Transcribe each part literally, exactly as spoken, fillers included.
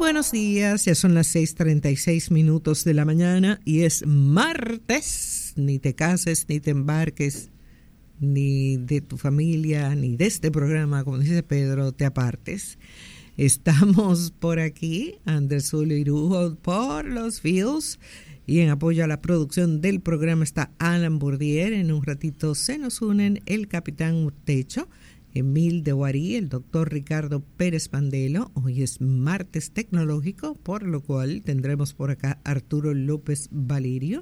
buenos días, ya son las seis treinta y seis minutos de la mañana y es martes. Ni te cases, ni te embarques, ni de tu familia, ni de este programa, como dice Pedro, te apartes. Estamos por aquí, Andrés Julio Irujo, por los Fields, y en apoyo a la producción del programa está Alan Bourdier. En un ratito se nos unen el capitán Urtecho, Emil de Guarí, el doctor Ricardo Pérez Pandelo. Hoy es martes tecnológico, por lo cual tendremos por acá Arturo López Valerio.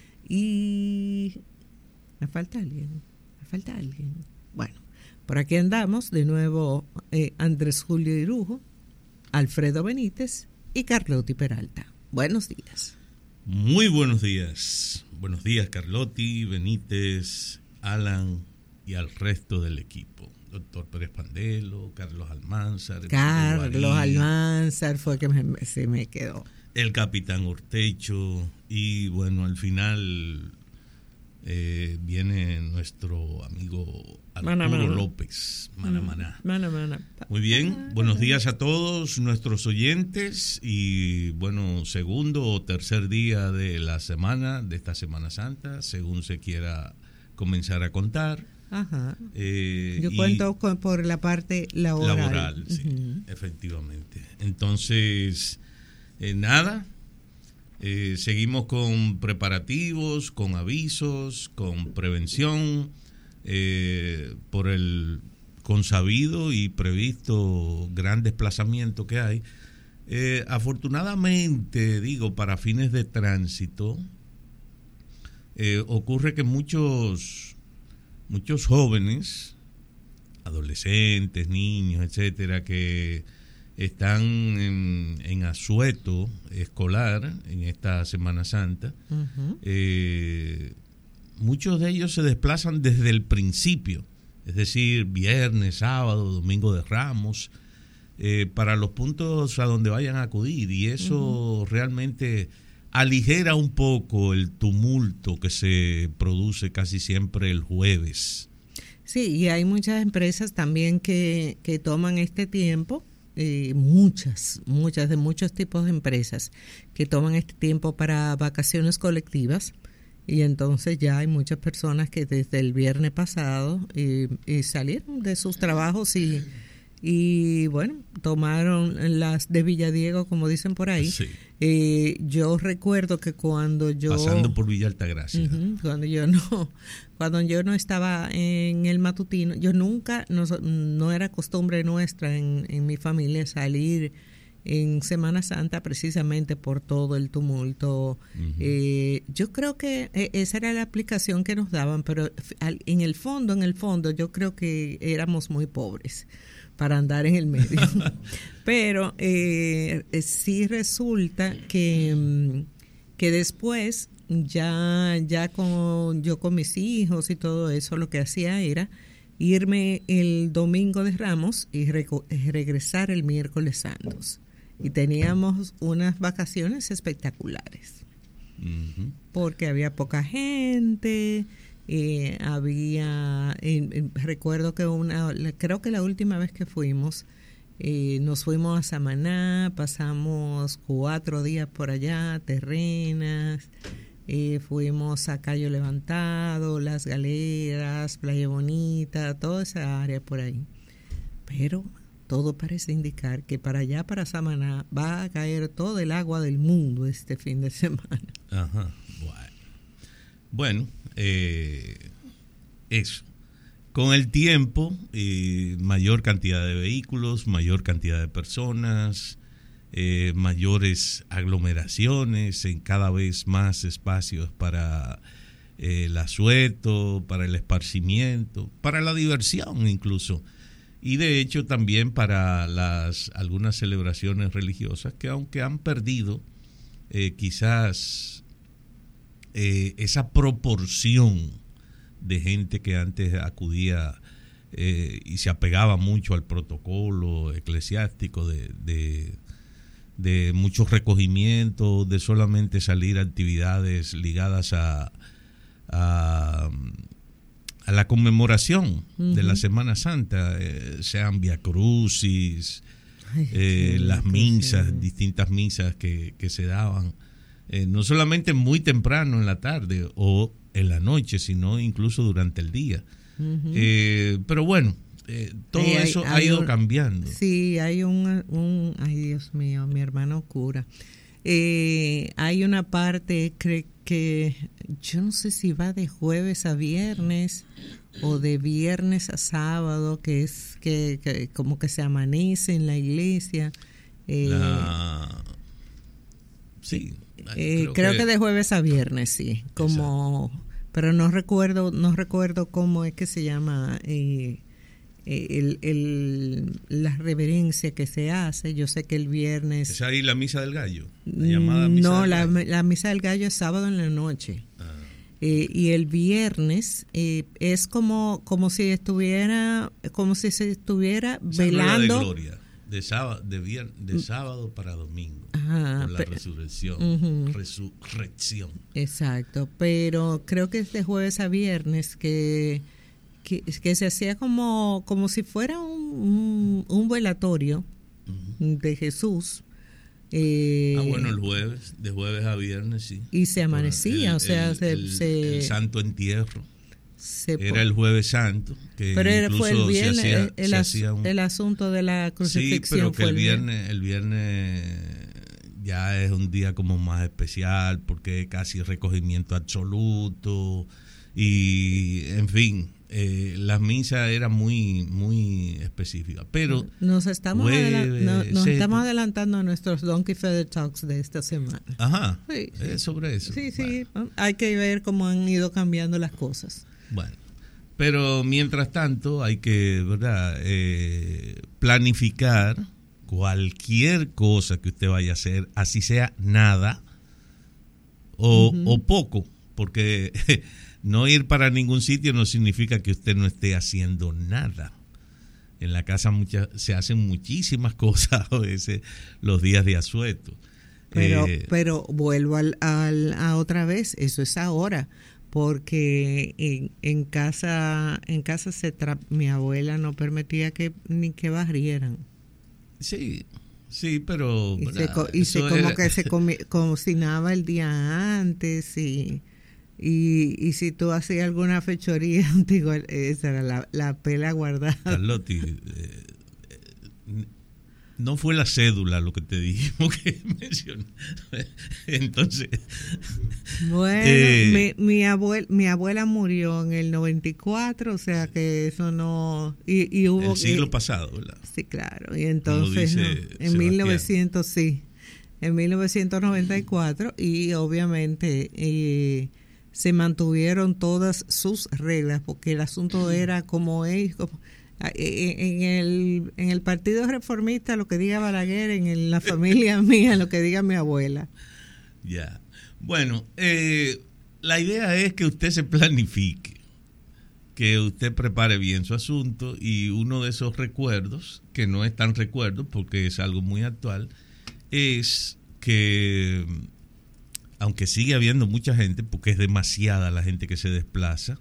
Y me falta alguien, me falta alguien. Bueno, por aquí andamos de nuevo, eh, Andrés Julio Irujo, Alfredo Benítez y Carlotti Peralta. Buenos días. Muy buenos días. Buenos días, Carlotti, Benítez, Alan y al resto del equipo. Doctor Pérez Pandelo, Carlos Almanzar. Carlos Almanzar fue que me, se me quedó. El capitán Urtecho. Y bueno, al final eh, viene nuestro amigo Arturo Mana, mana. López. Mana, mana. Mana, mana. Muy bien, buenos días a todos nuestros oyentes. Y bueno, segundo o tercer día de la semana, de esta Semana Santa, según se quiera comenzar a contar. Ajá. Eh, Yo cuento con, por la parte laboral. Laboral, sí, uh-huh. Efectivamente. Entonces, eh, nada, eh, seguimos con preparativos, con avisos, con prevención, eh, por el consabido y previsto gran desplazamiento que hay. Eh, afortunadamente, digo, para fines de tránsito, eh, ocurre que muchos... Muchos jóvenes, adolescentes, niños, etcétera, que están en, en asueto escolar en esta Semana Santa, uh-huh. eh, muchos de ellos se desplazan desde el principio, es decir, viernes, sábado, domingo de Ramos, eh, para los puntos a donde vayan a acudir, y eso uh-huh. realmente aligera un poco el tumulto que se produce casi siempre el jueves. Sí, y hay muchas empresas también que, que toman este tiempo, eh, muchas, muchas de muchos tipos de empresas que toman este tiempo para vacaciones colectivas, y entonces ya hay muchas personas que desde el viernes pasado eh, eh, salieron de sus trabajos y... Y bueno, tomaron las de Villadiego, como dicen por ahí. Sí. Eh, yo recuerdo que cuando yo... Pasando por Villa Altagracia. Uh-huh, cuando yo no cuando yo no estaba en el matutino, yo nunca, no, no era costumbre nuestra en, en mi familia salir en Semana Santa precisamente por todo el tumulto. Uh-huh. Eh, yo creo que esa era la aplicación que nos daban, pero en el fondo, en el fondo, yo creo que éramos muy pobres para andar en el medio. Pero eh, sí resulta que, que después, ya, ya con, yo con mis hijos y todo eso, lo que hacía era irme el domingo de Ramos y reco- regresar el miércoles santos. Y teníamos unas vacaciones espectaculares. Uh-huh. Porque había poca gente... Eh, había, eh, eh, recuerdo que una, creo que la última vez que fuimos, eh, nos fuimos a Samaná, pasamos cuatro días por allá, Terrenas, eh, fuimos a Cayo Levantado, Las Galeras, Playa Bonita, toda esa área por ahí. Pero todo parece indicar que para allá, para Samaná, va a caer todo el agua del mundo este fin de semana. Ajá, bueno. Bueno. Eh, eso, con el tiempo, eh, mayor cantidad de vehículos, mayor cantidad de personas, eh, mayores aglomeraciones, en cada vez más espacios para eh, el asueto, para el esparcimiento, para la diversión incluso, y de hecho también para las algunas celebraciones religiosas que, aunque han perdido eh, quizás Eh, esa proporción de gente que antes acudía eh, y se apegaba mucho al protocolo eclesiástico de, de, de muchos recogimientos, de solamente salir a actividades ligadas a, a, a la conmemoración uh-huh. de la Semana Santa, eh, sean viacrucis, eh, las misas, distintas misas que, que se daban, eh, no solamente muy temprano en la tarde o en la noche, sino incluso durante el día. Uh-huh. Eh, pero bueno, eh, todo hay, eso hay, ha ido un, cambiando. Sí, hay un, un, ay Dios mío, mi hermano cura. Eh, hay una parte que, que yo no sé si va de jueves a viernes o de viernes a sábado, que es que, que como que se amanece en la iglesia. Eh, la... Sí. Eh, creo, creo que... que de jueves a viernes, sí, como, exacto. Pero no recuerdo, no recuerdo cómo es que se llama eh, el, el, la reverencia que se hace. Yo sé que el viernes. ¿Es ahí la misa del gallo? La llamada misa no, del la, gallo. la misa del gallo es sábado en la noche. Ah. Eh, y el viernes eh, es como, como si estuviera, como si se estuviera Esa velando. De gloria. De sábado, de, vier, de sábado para domingo. Ajá, por la pero, resurrección. Uh-huh. Resurrección. Exacto, pero creo que es de jueves a viernes que, que, que se hacía como, como si fuera un, un, un velatorio uh-huh. de Jesús. Eh, ah, bueno, el jueves, de jueves a viernes, sí. Y se amanecía, el, o sea, el, se, el, se, el santo entierro. Era el jueves santo, que pero era, fue el viernes, se hacía, el, se as, hacía un, el asunto de la crucifixión. Sí, pero que fue el viernes, el viernes ya es un día como más especial, porque es casi recogimiento absoluto, y en fin, eh, las misas eran muy, muy específicas. Pero nos estamos, jueves, adela- no, nos se, estamos adelantando a nuestros Donkey Feather Talks de esta semana. Ajá, sí, sí. Es sobre eso. Sí, sí, bueno. Hay que ver cómo han ido cambiando las cosas. Bueno, pero mientras tanto hay que, ¿verdad? Eh, planificar cualquier cosa que usted vaya a hacer, así sea nada o, uh-huh. o poco, porque no ir para ningún sitio no significa que usted no esté haciendo nada. En la casa muchas, se hacen muchísimas cosas a veces los días de asueto. Pero, eh, pero vuelvo al, al, a otra vez, eso es ahora. Porque en, en casa en casa se tra- mi abuela no permitía que ni que barrieran. Sí, sí, pero y se, co- y se como era... que se comi- cocinaba el día antes y y, y si tú hacías alguna fechoría, digo, esa era la, la pela guardada. Carlotti, eh, eh, no fue la cédula lo que te dijimos que mencioné. Entonces, bueno, eh, mi, mi, abuel, mi abuela murió en el noventa y cuatro, o sea que eso no... Y, y hubo el siglo que, pasado, ¿verdad? Sí, claro. Y entonces, no, en mil novecientos, sí, en mil novecientos noventa y cuatro, y obviamente eh, se mantuvieron todas sus reglas, porque el asunto era como es... Como, En el, en el Partido Reformista lo que diga Balaguer, en la familia mía lo que diga mi abuela. Ya. Bueno, eh, la idea es que usted se planifique, que usted prepare bien su asunto, y uno de esos recuerdos, que no es tan recuerdo porque es algo muy actual, es que aunque sigue habiendo mucha gente, porque es demasiada la gente que se desplaza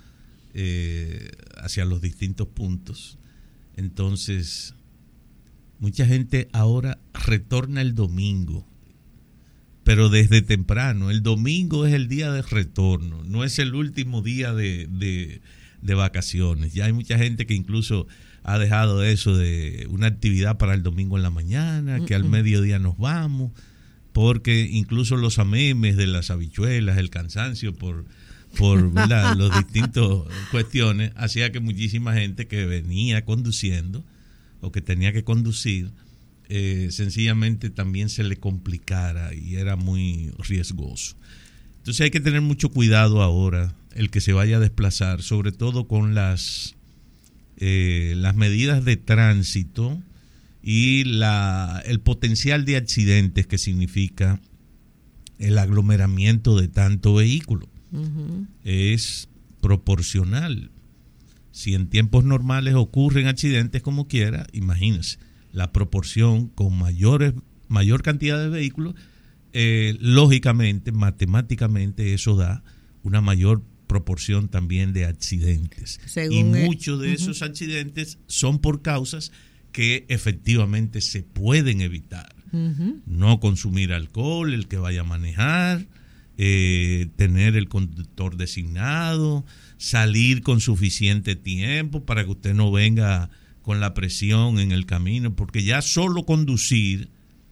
Eh, hacia los distintos puntos, entonces mucha gente ahora retorna el domingo, pero desde temprano. El domingo es el día de retorno, no es el último día de, de, de vacaciones. Ya hay mucha gente que incluso ha dejado eso de una actividad para el domingo en la mañana, que al mediodía nos vamos, porque incluso los amemes de las habichuelas, el cansancio por por ¿verdad? Los distintos cuestiones, hacía que muchísima gente que venía conduciendo o que tenía que conducir, eh, sencillamente también se le complicara y era muy riesgoso. Entonces hay que tener mucho cuidado ahora el que se vaya a desplazar, sobre todo con las eh, las medidas de tránsito y la el potencial de accidentes que significa el aglomeramiento de tanto vehículo. Uh-huh. Es proporcional. Si en tiempos normales ocurren accidentes como quiera, imagínense la proporción con mayores mayor cantidad de vehículos, eh, lógicamente, matemáticamente eso da una mayor proporción también de accidentes. Según y muchos de uh-huh. esos accidentes son por causas que efectivamente se pueden evitar. Uh-huh. No consumir alcohol, el que vaya a manejar, eh, tener el conductor designado, salir con suficiente tiempo para que usted no venga con la presión en el camino, porque ya solo conducir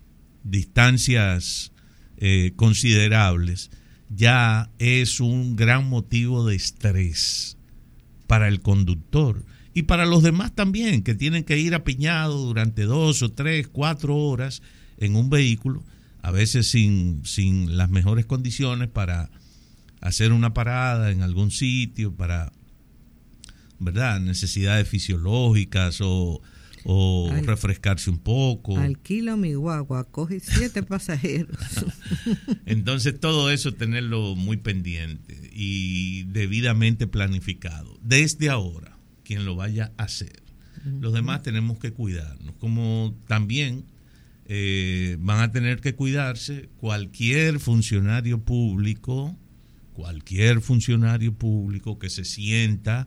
distancias eh, considerables ya es un gran motivo de estrés para el conductor y para los demás también, que tienen que ir apiñados durante dos o tres, cuatro horas en un vehículo, a veces sin, sin las mejores condiciones para hacer una parada en algún sitio, para, ¿verdad?, necesidades fisiológicas o, o Al, refrescarse un poco. Alquilo mi guagua, coge siete pasajeros. Entonces todo eso tenerlo muy pendiente y debidamente planificado. Desde ahora, quien lo vaya a hacer. Uh-huh. Los demás tenemos que cuidarnos, como también eh, van a tener que cuidarse cualquier funcionario público, cualquier funcionario público que se sienta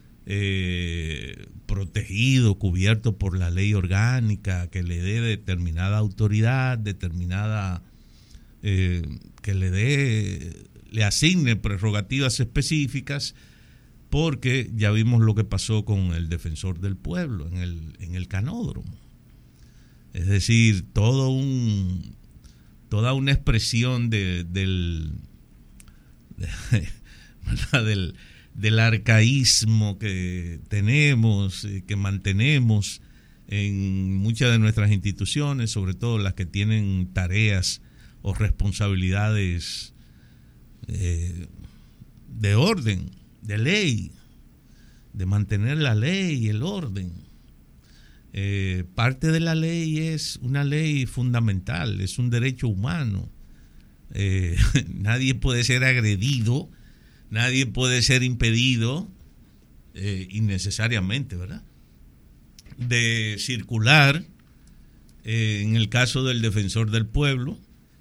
Eh, protegido, cubierto por la ley orgánica, que le dé determinada autoridad, determinada, eh, que le dé, le asigne prerrogativas específicas, porque ya vimos lo que pasó con el defensor del pueblo en el, en el canódromo. Es decir, todo un, toda una expresión de, del, de, del del arcaísmo que tenemos, que mantenemos en muchas de nuestras instituciones, sobre todo las que tienen tareas o responsabilidades eh, de orden, de ley, de mantener la ley y el orden. Eh, parte de la ley es una ley fundamental, es un derecho humano. Eh, nadie puede ser agredido, nadie puede ser impedido eh, innecesariamente, ¿verdad?, de circular. Eh, en el caso del defensor del pueblo,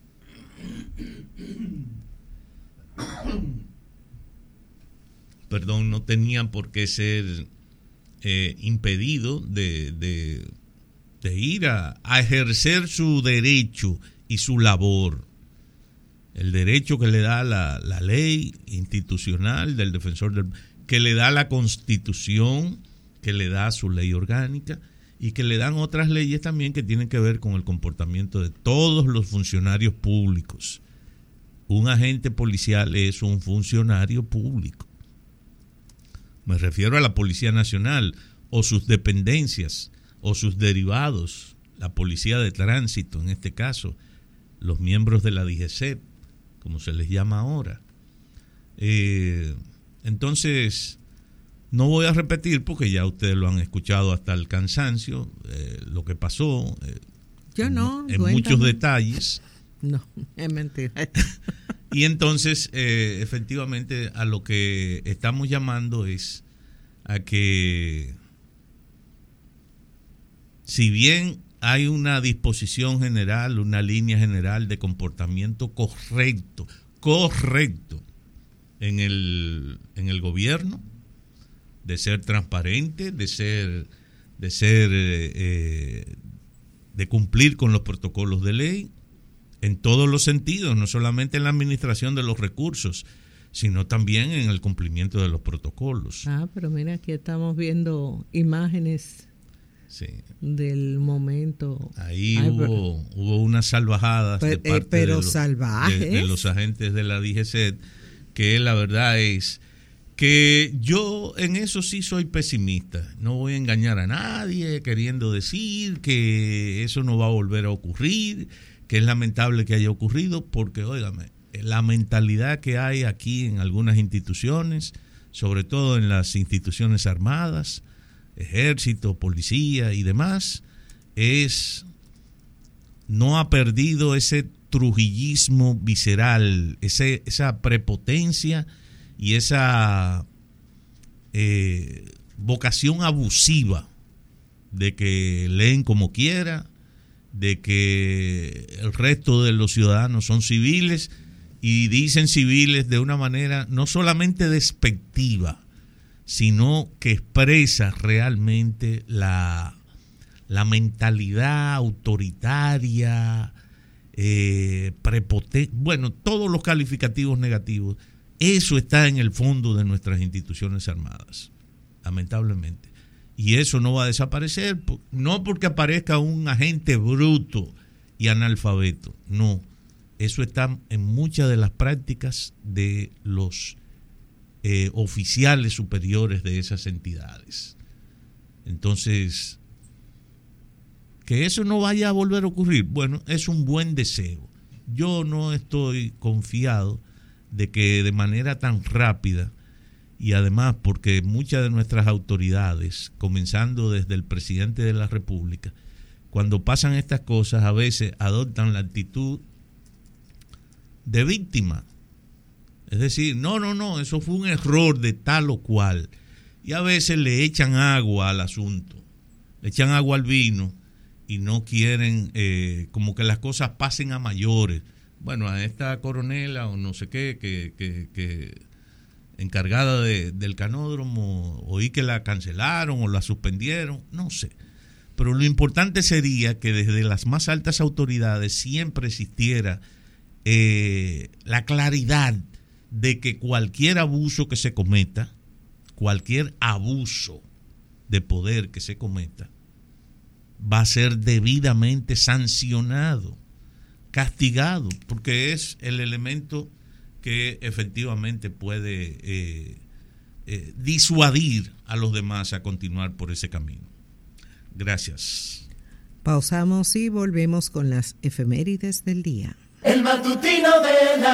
perdón, no tenían por qué ser eh, impedido de, de, de ir a, a ejercer su derecho y su labor. El derecho que le da la, la ley institucional del defensor del, que le da la Constitución, que le da su ley orgánica y que le dan otras leyes también que tienen que ver con el comportamiento de todos los funcionarios públicos. Un agente policial es un funcionario público. Me refiero a la Policía Nacional o sus dependencias o sus derivados, la Policía de Tránsito en este caso, los miembros de la D G C E T, como se les llama ahora. Eh, entonces, no voy a repetir porque ya ustedes lo han escuchado hasta el cansancio, eh, lo que pasó. Eh, Yo no. En, en muchos detalles. No, es mentira. Y entonces, eh, efectivamente, a lo que estamos llamando es a que, si bien hay una disposición general, una línea general de comportamiento correcto, correcto en el, en el gobierno, de ser transparente, de ser, de ser, eh, de cumplir con los protocolos de ley en todos los sentidos, no solamente en la administración de los recursos, sino también en el cumplimiento de los protocolos. Ah, pero mira, aquí estamos viendo imágenes. Sí. Del momento. Ahí Ay, hubo, pero, hubo unas salvajadas pero, de parte eh, pero de, los, salvajes. De, de los agentes de la D G C E T, que la verdad es que yo en eso sí soy pesimista. No voy a engañar a nadie queriendo decir que eso no va a volver a ocurrir, que es lamentable que haya ocurrido, porque, óigame, la mentalidad que hay aquí en algunas instituciones, sobre todo en las instituciones armadas, ejército, policía y demás, es, no ha perdido ese trujillismo visceral, ese, esa prepotencia y esa eh, vocación abusiva de que leen como quiera, de que el resto de los ciudadanos son civiles y dicen civiles de una manera no solamente despectiva, sino que expresa realmente la, la mentalidad autoritaria, eh, prepotente, bueno, todos los calificativos negativos, eso está en el fondo de nuestras instituciones armadas, lamentablemente. Y eso no va a desaparecer, no porque aparezca un agente bruto y analfabeto, no. Eso está en muchas de las prácticas de los eh, oficiales superiores de esas entidades. Entonces, que eso no vaya a volver a ocurrir, bueno, es un buen deseo. Yo no estoy confiado de que de manera tan rápida, y además porque muchas de nuestras autoridades, comenzando desde el presidente de la República, cuando pasan estas cosas a veces adoptan la actitud de víctima. Es decir, no, no, no, eso fue un error de tal o cual. Y a veces le echan agua al asunto, le echan agua al vino y no quieren eh, como que las cosas pasen a mayores. Bueno, a esta coronela o no sé qué, que, que, que encargada de, del canódromo, oí que la cancelaron o la suspendieron, no sé. Pero lo importante sería que desde las más altas autoridades siempre existiera eh, la claridad de que cualquier abuso que se cometa, cualquier abuso de poder que se cometa, va a ser debidamente sancionado, castigado, porque es el elemento que efectivamente puede eh, eh, disuadir a los demás a continuar por ese camino. Gracias. Pausamos y volvemos con las efemérides del día. El matutino de la